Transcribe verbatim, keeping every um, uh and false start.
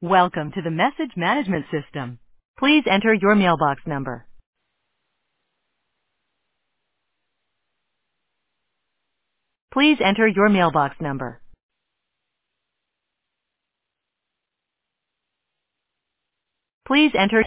Welcome to the message management system. Please enter your mailbox number. Please enter your mailbox number. Please enter